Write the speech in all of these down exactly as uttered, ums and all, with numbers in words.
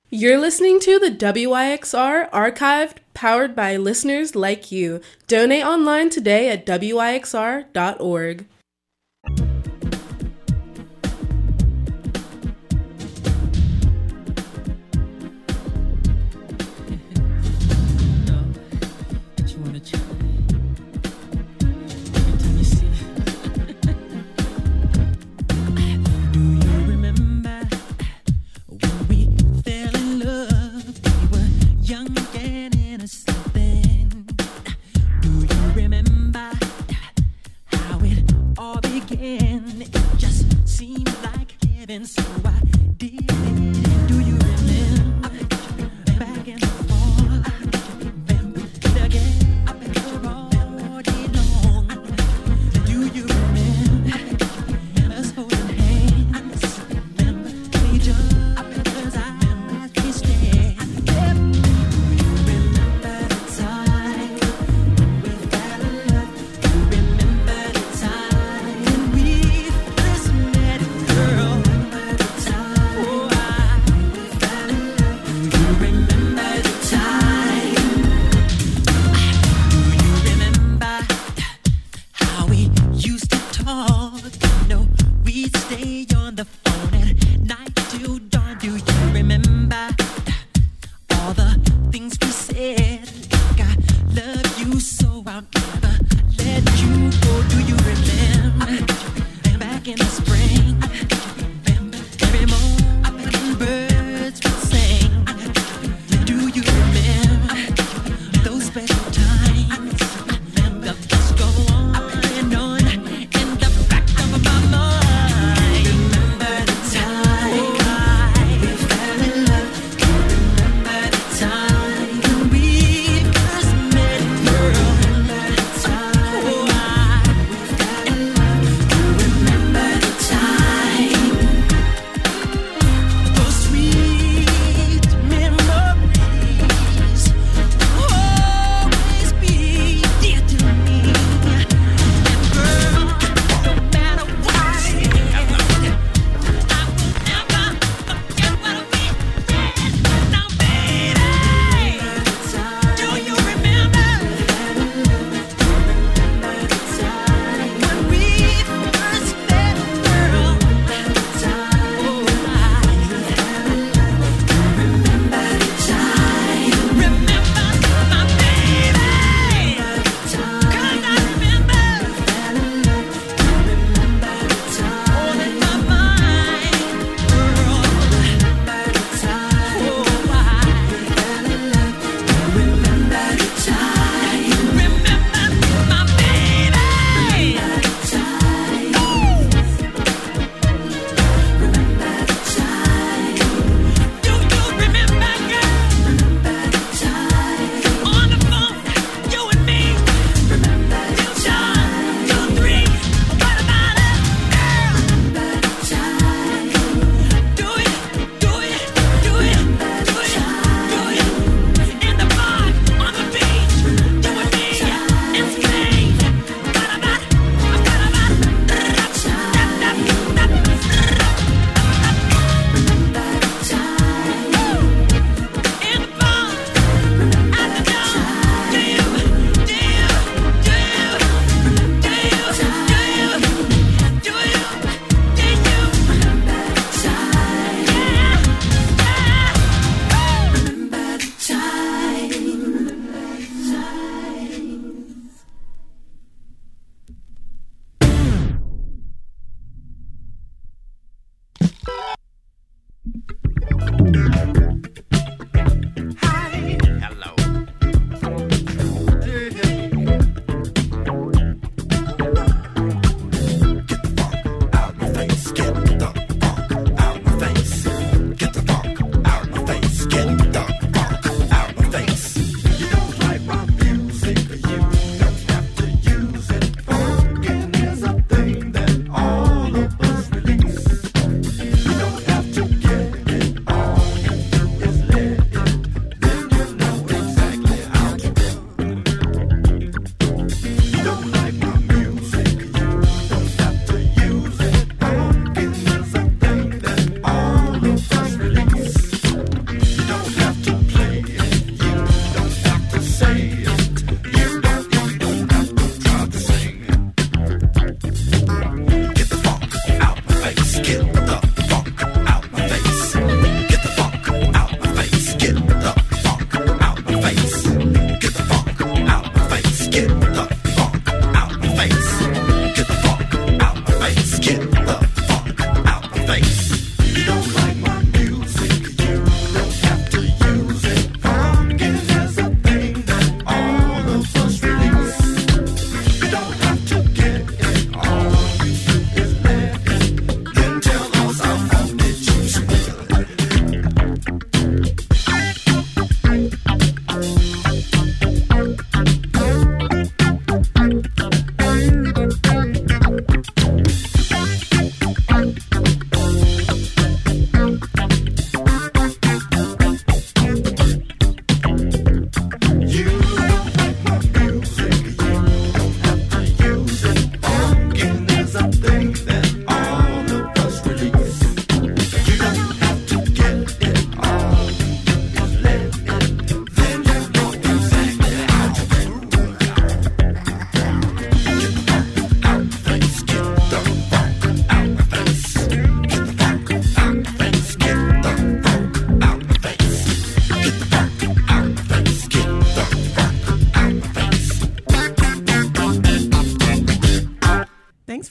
You're listening to the W Y X R Archived, powered by listeners like you. Donate online today at W Y X R dot org.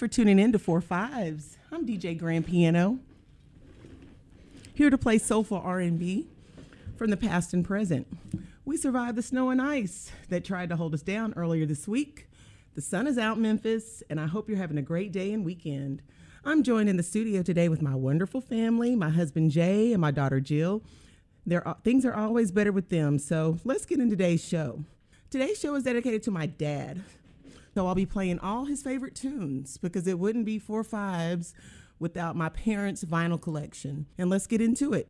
for tuning in to Four Fives. I'm D J Grand Piano, here to play soulful R and B from the past and present. We survived the snow and ice that tried to hold us down earlier this week. The sun is out, Memphis, and I hope you're having a great day and weekend. I'm joined in the studio today with my wonderful family, my husband Jay and my daughter Jill. There are, things are always better with them, so let's get into today's show. Today's show is dedicated to my dad. So I'll be playing all his favorite tunes because it wouldn't be Four Fives without my parents' vinyl collection. And let's get into it.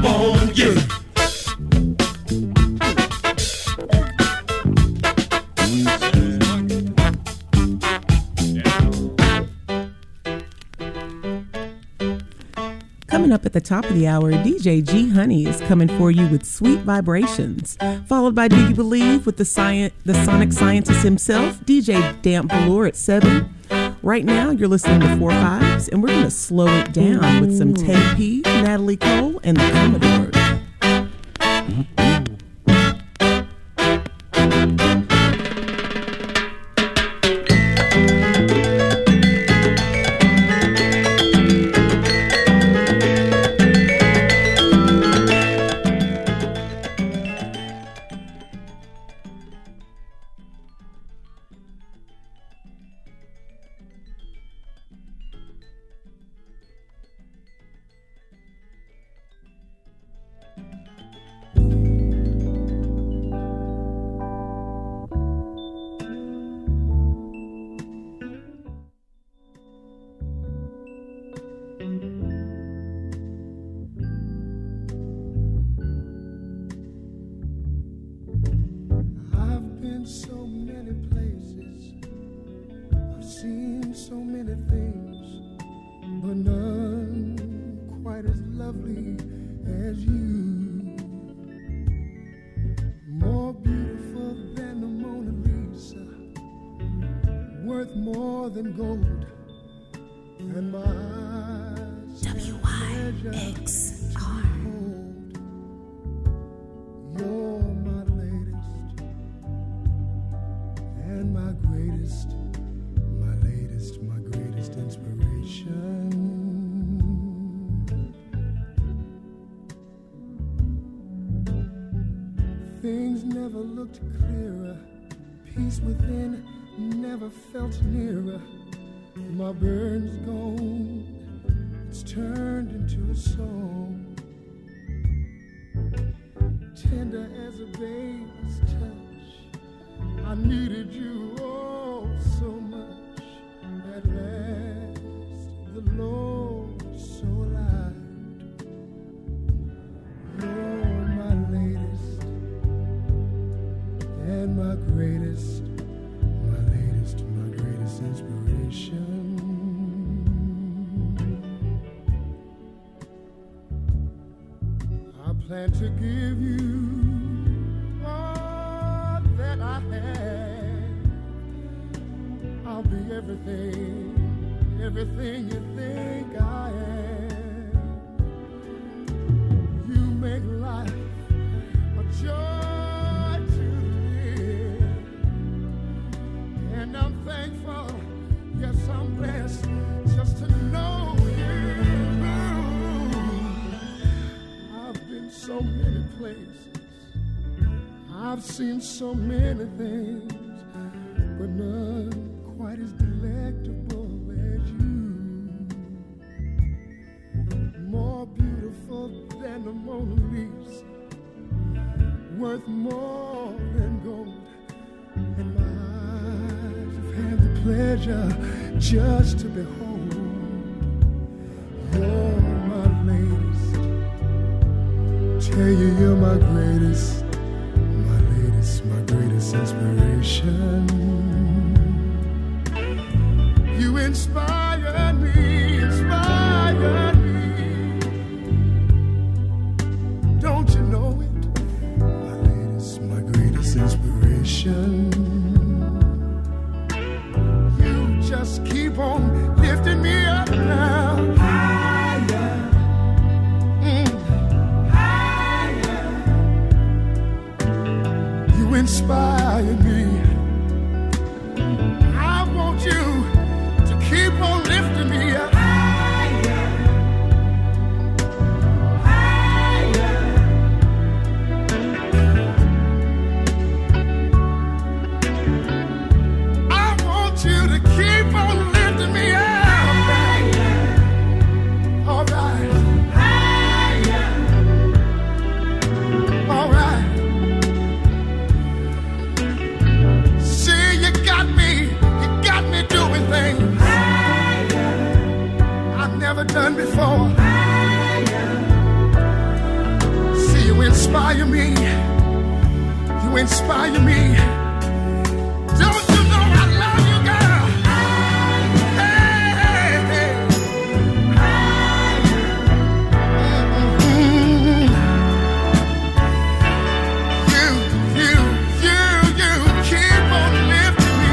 on, get it. Coming up at the top of the hour, D J G Honey is coming for you with Sweet Vibrations, followed by Do You Believe with the science, the sonic scientist himself, D J Damp Velour at seven. Right now, you're listening to Four Fives, and we're going to slow it down with some Ted P, Natalie Cole, and the Commodores. Things never looked clearer. Peace within never felt nearer. My burn's gone. It's turned into a song. Tender as a baby's touch. I needed you oh so much. At last the Lord so alive. You're my latest and my greatest, my latest, my greatest inspiration. I plan to give you all that I have. I'll be everything, everything you think I am. You make life a joy to live, and I'm thankful, yes I'm blessed, just to know you. I've been so many places, I've seen so many things, but none quite as delectable as you. More beautiful than the Mona Lisa, worth more than gold. And my eyes have had the pleasure just to behold. You're my latest, tell you you're my greatest, my latest, my greatest inspiration. You inspire me, inspire me. Don't you know it? My latest, my greatest inspiration. You just keep on lifting me up now. Higher. Mm. Higher. You inspire me. I want you keep on lifting me up. Higher, higher. I want you to keep on lifting me up. Higher. All right. Higher. All right. inspire me. You inspire me. Don't you know I love you, girl? Hey, hey, hey. Mm-hmm. You, you, you, you keep on lifting me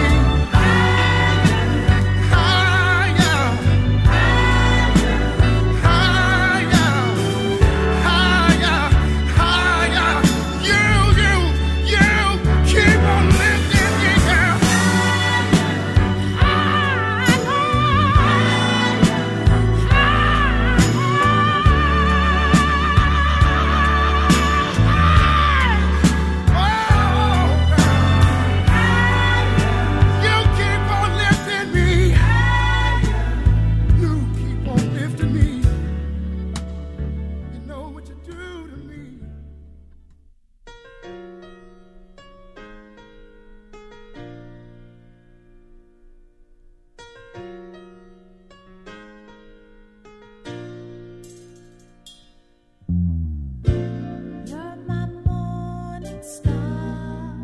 higher, higher, higher, higher. You, you, you keep on lifting me, girl. You keep on lifting me. You keep on lifting me. You know what you do to me. You're my morning star,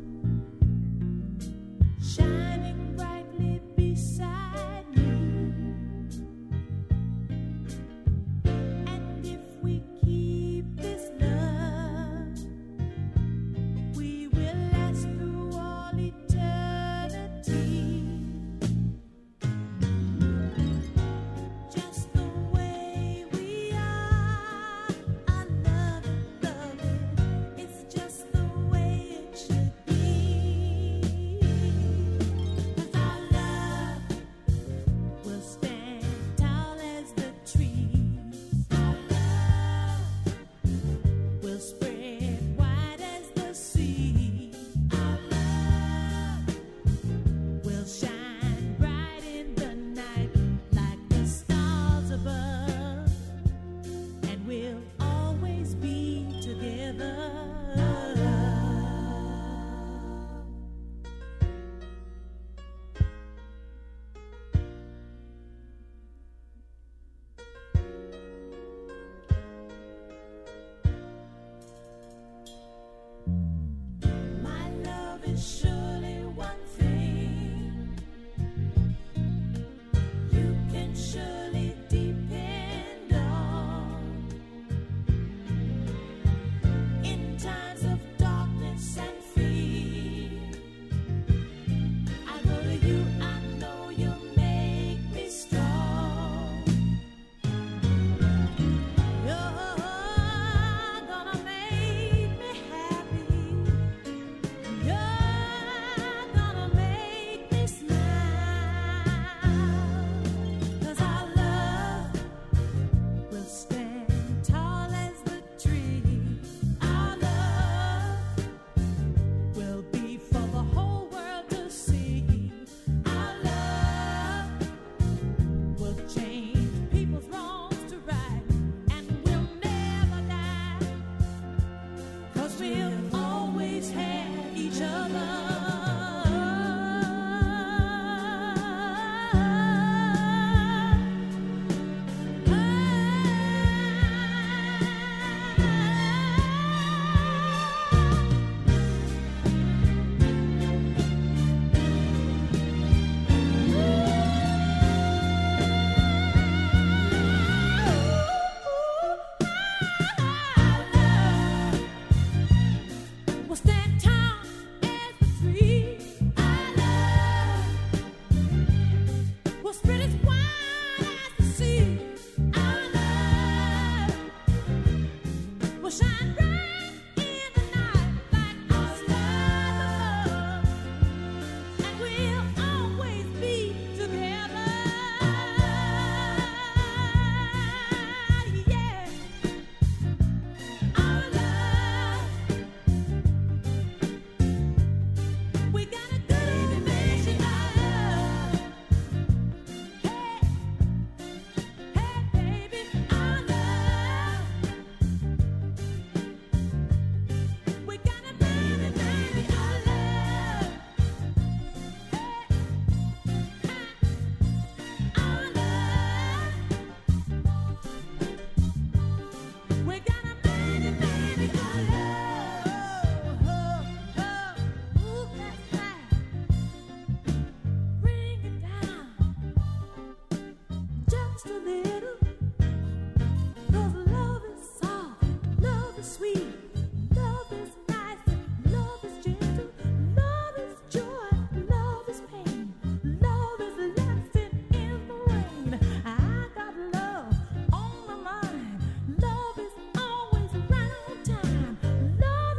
shining brightly beside me. And if we keep this love, we will last through all eternity. Just the way we are, I love it, love it. It's just the way it should be. 'Cause our love will stand tall as the trees. Our love will spread wide as the sea. Our love will shine bright in the night like the stars above, and we'll always be together. My love is surely one thing you can surely depend on. In times of darkness and fear, I go to you, I know you'll make me strong. You're gonna make me happy. You're gonna make me smile. 'Cause our love will stand tall as the tree. Our love will be for the whole world to see. Our love will change people's wrongs to right, and we'll never die. 'Cause we'll always have each other. We'll stand tall as the tree. Our love will spread as wide as the sea. Our love will shine bright in the night like our stars above, and we'll always be together. Yeah, our love. We got a good old-fashioned love. Hey, hey, baby, our love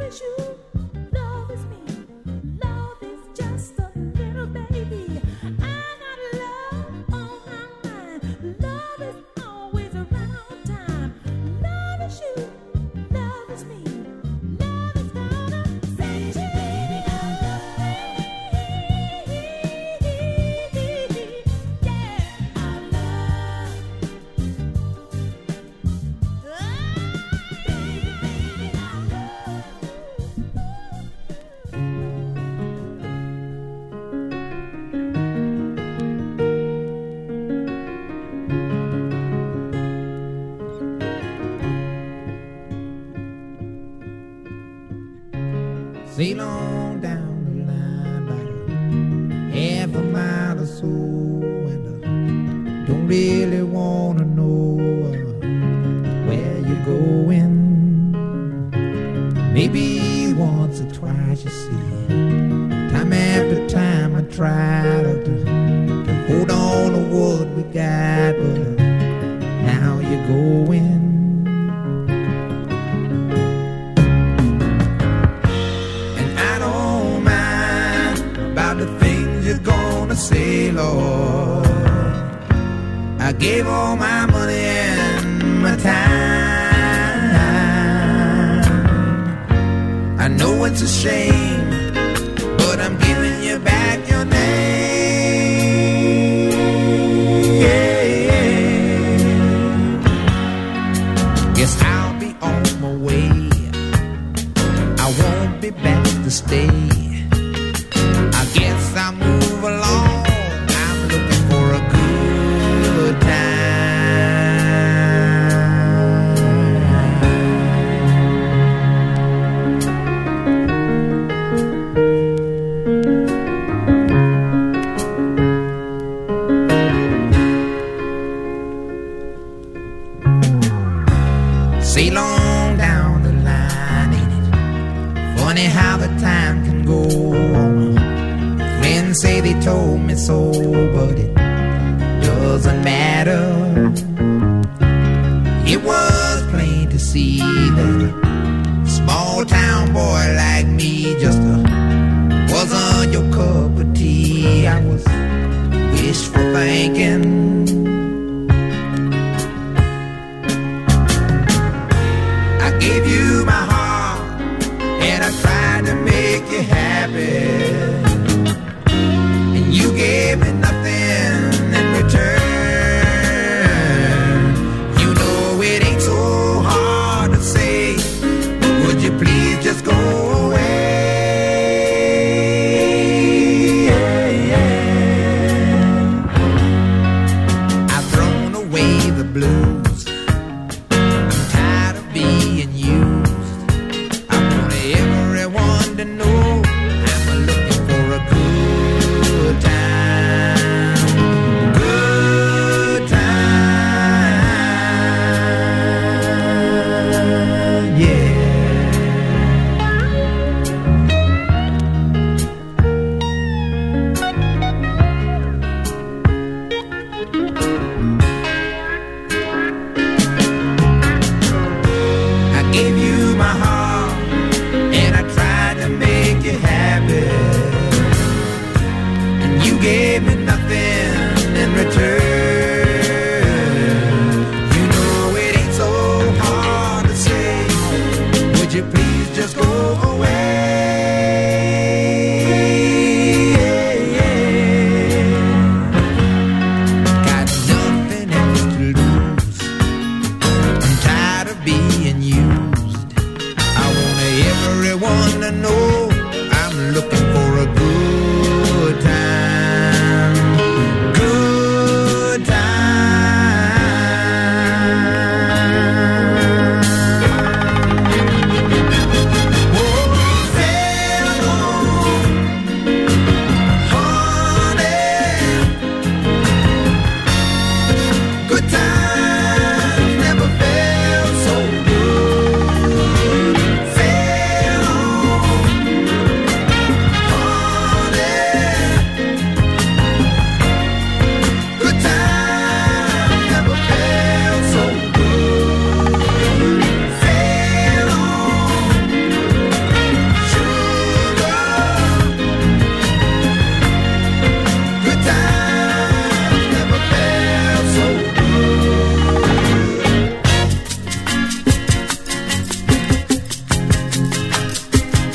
is you, love is me, love is just a little baby. I got love on my mind, love is always around time. Love is you, love is me, love is gonna set you free. Yeah, our love. Sail on down the line about a half a mile or so, and I don't really wanna know uh, where you're going. Maybe once or twice, you see, time after time I try to, to, to hold on to what we got, but uh, now you're going. Say, Lord, I gave all my money and my time. I know it's a shame, but I'm giving you back your name. Yeah, yeah. Guess I'll be on my way. I won't be back to stay. I guess I'll move along. I'm looking for a good time. Sail on down the line, ain't it funny how the time can go on? Friends say they told me so, but it doesn't matter. It was plain to see that a small town boy like me just uh, wasn't your cup of tea. I was wishful thinking. I gave you my heart and I tried to make you happy. You gave me nothing in return. You know it ain't so hard to say. Would you please just go away? Yeah, yeah. I've thrown away the blues. I'm tired of being used. I want everyone to know I'm looking for a good time, good time, yeah. I gave you my heart and I tried to make you happy. You gave me nothing in return. You know it ain't so hard to say. Would you please just go away? Yeah, yeah. Got nothing else to lose. I'm tired of being used. I want everyone to know I'm looking for a good time. Good time. Whoa.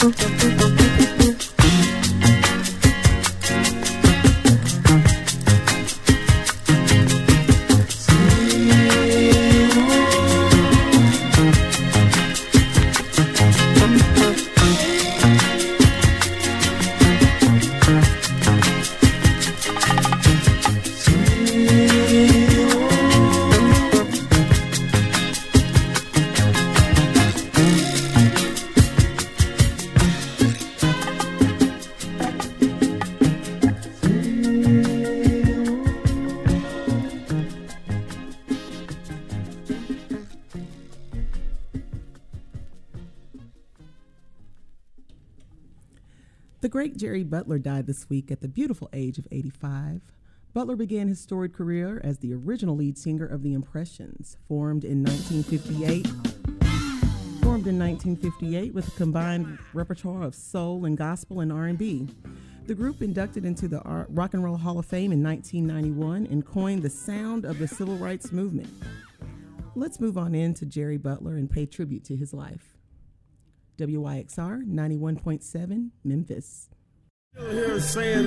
The great Jerry Butler died this week at the beautiful age of eighty-five. Butler began his storied career as the original lead singer of The Impressions, formed in nineteen fifty-eight. Formed in nineteen fifty-eight with a combined repertoire of soul and gospel and R and B. The group inducted into the Rock and Roll Hall of Fame in nineteen ninety-one and coined the sound of the civil rights movement. Let's move on in to Jerry Butler and pay tribute to his life. W Y X R ninety-one point seven, Memphis. Still here saying,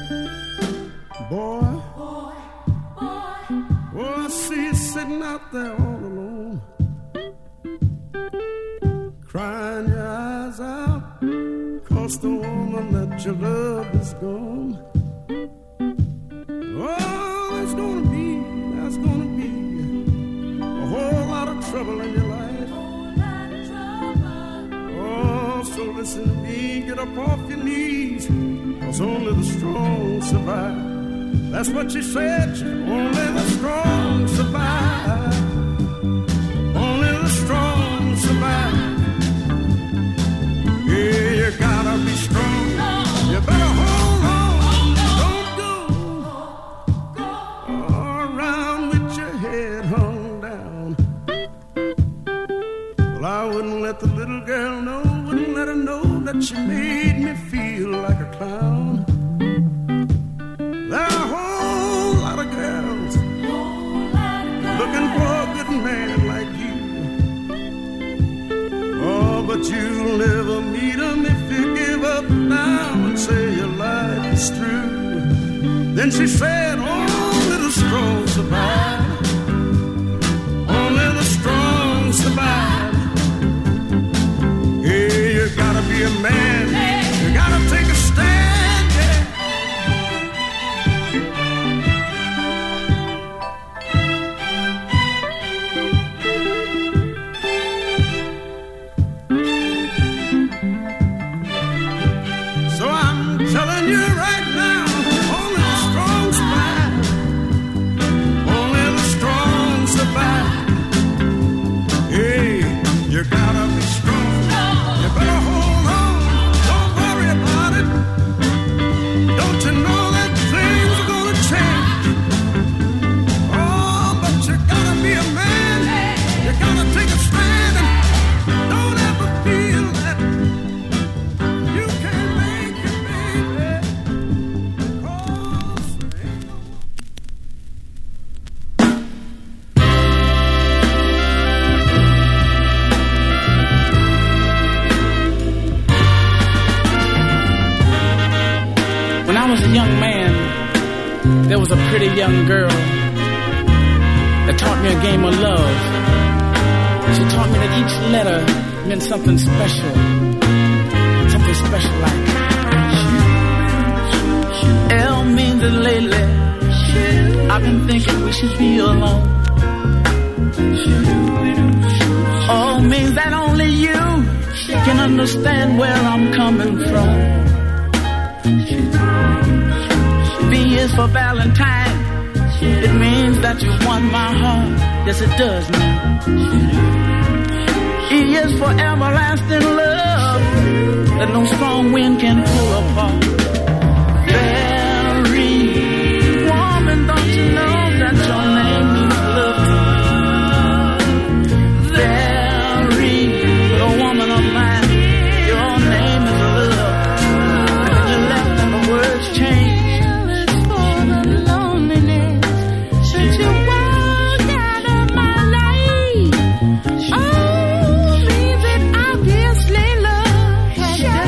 boy, boy, boy, boy, I see you sitting out there all alone, crying your eyes out, 'cause the woman that you love is gone. Oh, there's gonna be, there's gonna be a whole lot of trouble in your life. Oh, so listen to me, get up off your knees, 'cause only the strong survive. That's what she said, only the strong survive. Only the strong survive. Yeah, you gotta be strong. You better hold on. Don't go around with your head hung down. Well, I wouldn't let the little girl know, wouldn't let her know that she made me feel like a clown. There are a whole lot of girls looking for a good man like you. Oh, but you'll never meet him if you give up now and say your life is through. Then she said, only the strong survive. Only the strong survive. Yeah, you gotta be a man. You gotta take a stand, yeah. So I'm telling you right now, only the strong survive. Only the strong survive. Hey, you gotta be strong. You better hold on. Don't worry about it. Don't you know that things are gonna change? Oh, but you gotta be a man. You gotta take a stand and don't ever feel that you can't make it, baby. 'Cause there ain't no When I was a young man, there was a pretty young girl that taught me a game of love. She taught me that each letter meant something special. Something special like L means that lately I've been thinking we should be alone. O means that only you can understand where I'm coming from. V is for Valentine. It means that you won my heart. Yes, it does now. E is for everlasting love that no strong wind can pull apart. Very woman, don't you know that your name means love to me? Very little woman of mine, your name is love. And then you left and the words changed. Oh, means that obviously love had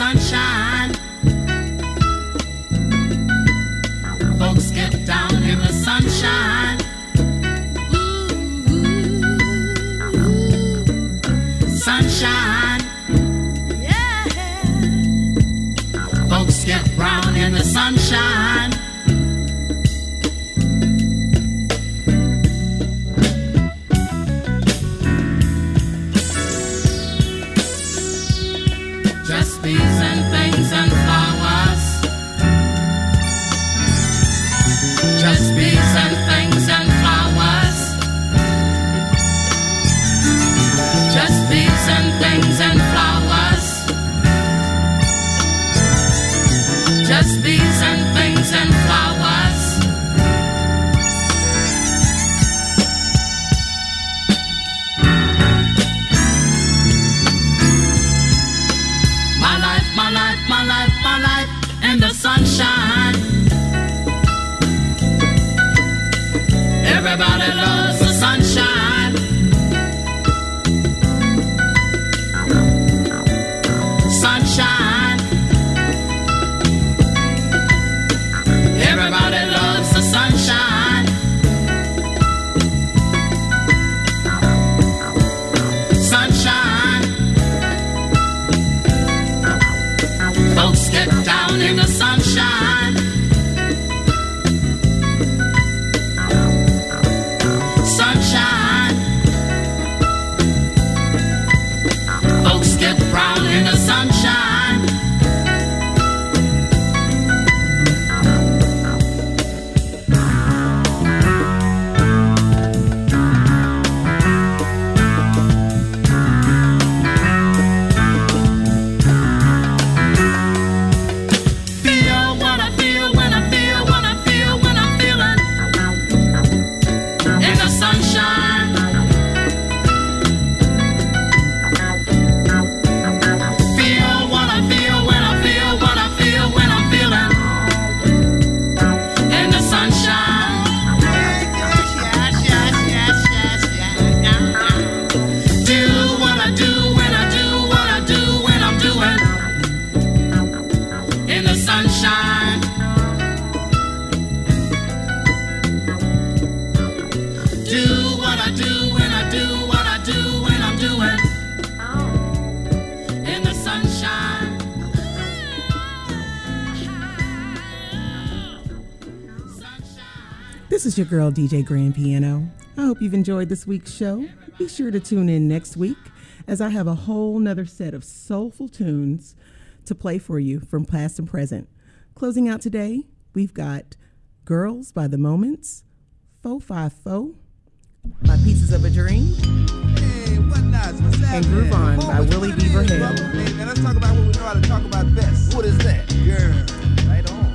sunshine. Folks get down in the sunshine. Sunshine. Yeah. Folks get brown in the sunshine. Just bees and things and flowers. Just bees and things and flowers. Just bees and things and flowers. Just bees and things and flowers. My life, my life, my life, my life in the sunshine. Everybody loves the sunshine. Sunshine. Everybody loves the sunshine. Sunshine. Folks get down in the sunshine. Sunshine. Folks get brown in the sunshine. Feel what I feel when I feel what I feel when I'm feeling in the sunshine. Feel what I feel when I feel what I feel when I'm feeling in the sunshine. Yes, yes, yes, yes, yes, yes. Do what I do when I do what I do when I'm doing in the sunshine. Do what I do when I do what I do when I'm doing in the sunshine. Sunshine. This is your girl, D J Grand Piano. I hope you've enjoyed this week's show. Be sure to tune in next week as I have a whole nother set of soulful tunes to play for you from past and present. Closing out today, we've got Girls by The Moments, four five four by Pieces of a Dream, Hey, what nuts? What's that? and Groove On by Willie Beaver Hill. Hey, man, let's talk about what we know how to talk about best. What is that? Girl, right on.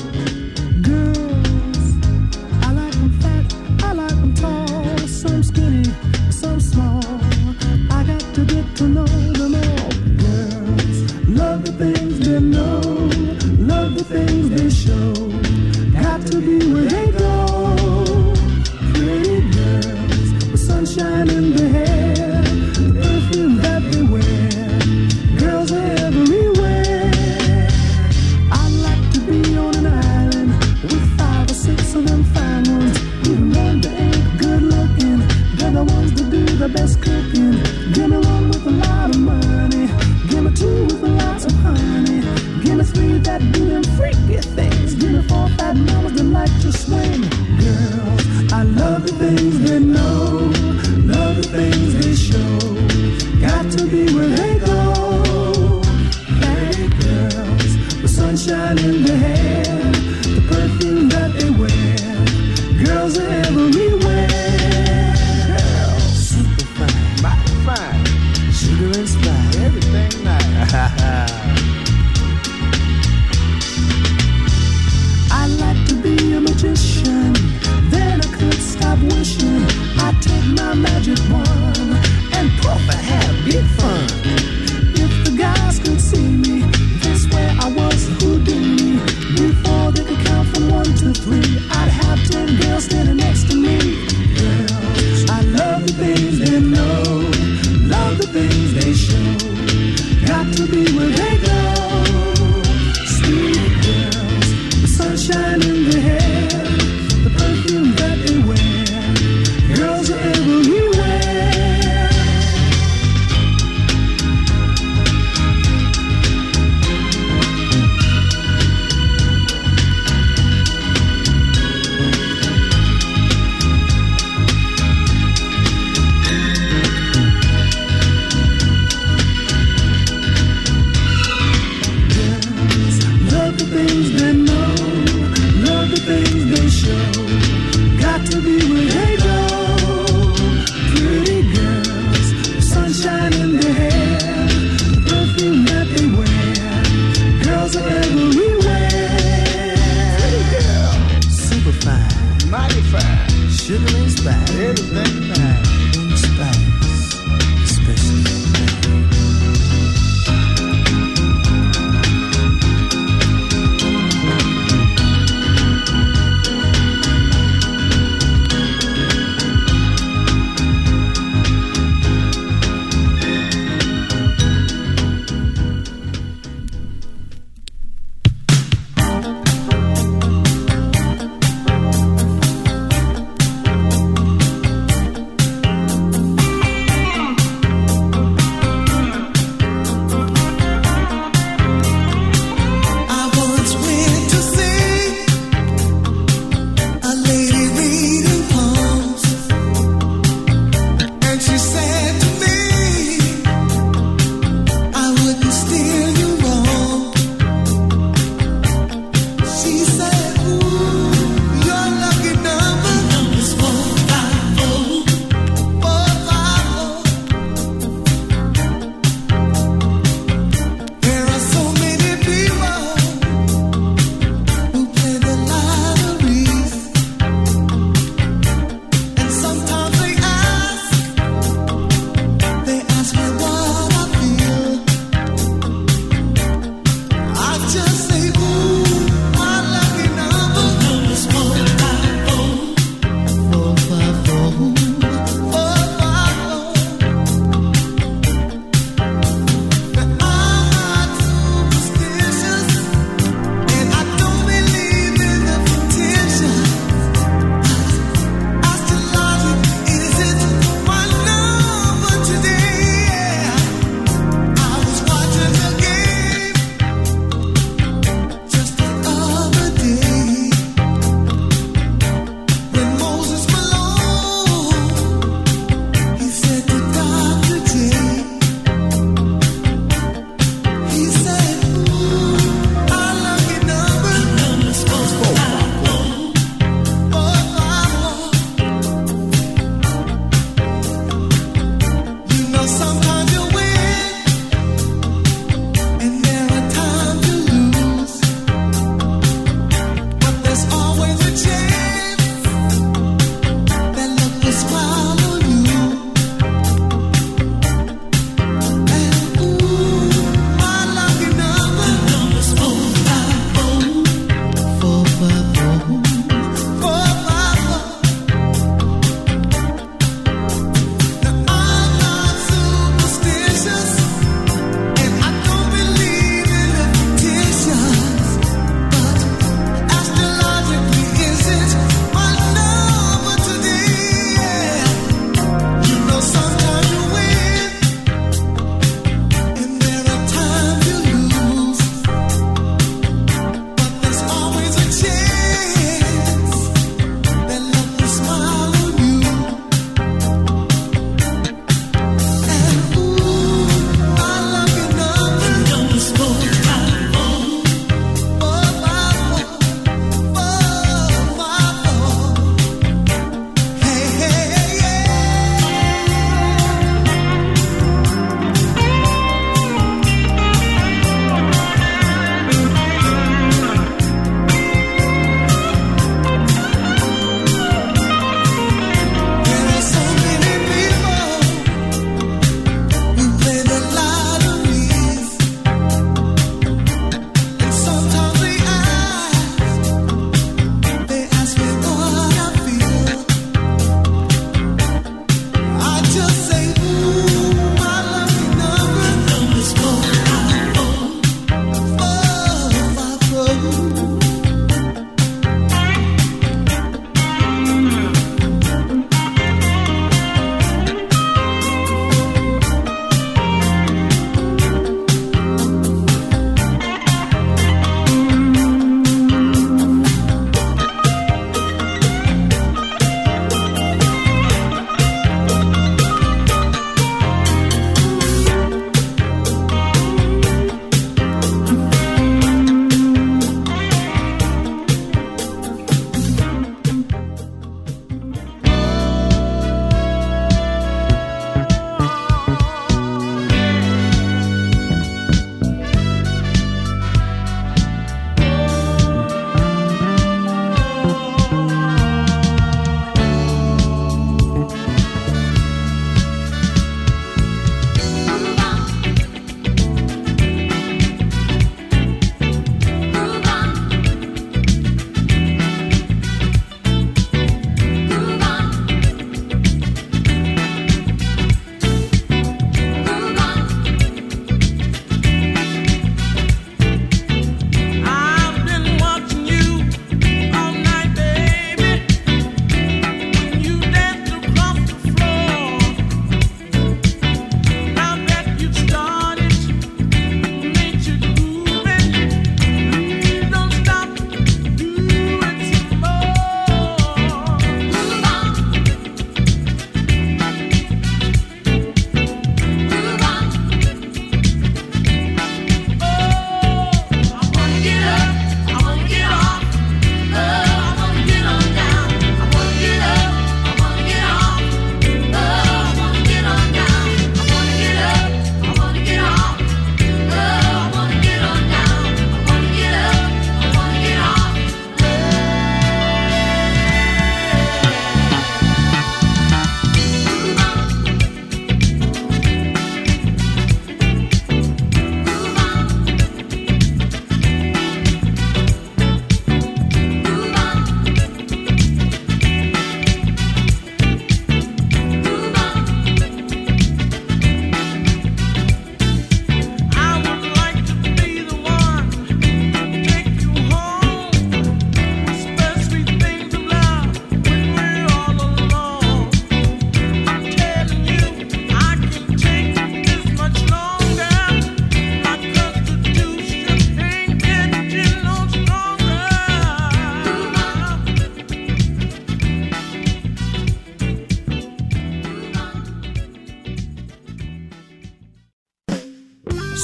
Girls, I like them fat, I like them tall, some skinny, some small. I got to get to know them all. Girls, love the things they know, love the things they show. Got to be where they go. Pretty girls with sunshine in their hair, the perfume that they wear. Girls are everywhere. I'd like to be on an island with five or six of them fine ones. Even though they ain't good looking, they're the ones that do the best cooking. Give me one with a lot of money, give me two with lots of honey, give me three that do them freaky things, give me four fat mamas that like to swing. Girls, I love the things they know, love the things they show. Got to be where they go. Pretty girls with sunshine in their hair, the perfume that they wear. Girls are everywhere. Girls, Super fine, mighty fine, sugar and spice, everything nice. I'd like to be a magician, then I could stop wishing. I tell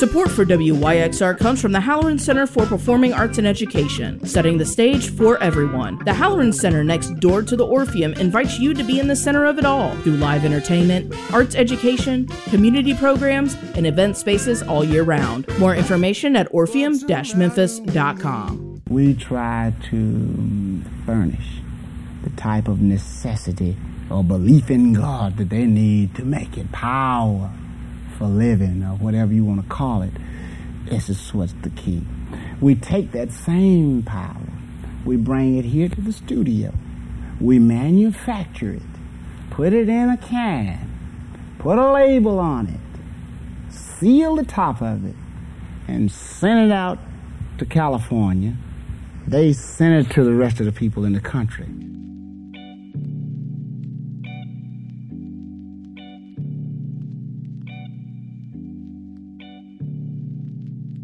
Support for W Y X R comes from the Halloran Center for Performing Arts and Education, setting the stage for everyone. The Halloran Center next door to the Orpheum invites you to be in the center of it all through live entertainment, arts education, community programs, and event spaces all year round. More information at orpheum dash memphis dot com. We try to furnish the type of necessity or belief in God that they need to make it power for living, or whatever you want to call it. This is what's the key. We take that same power, we bring it here to the studio, we manufacture it, put it in a can, put a label on it, seal the top of it, and send it out to California. They send it to the rest of the people in the country.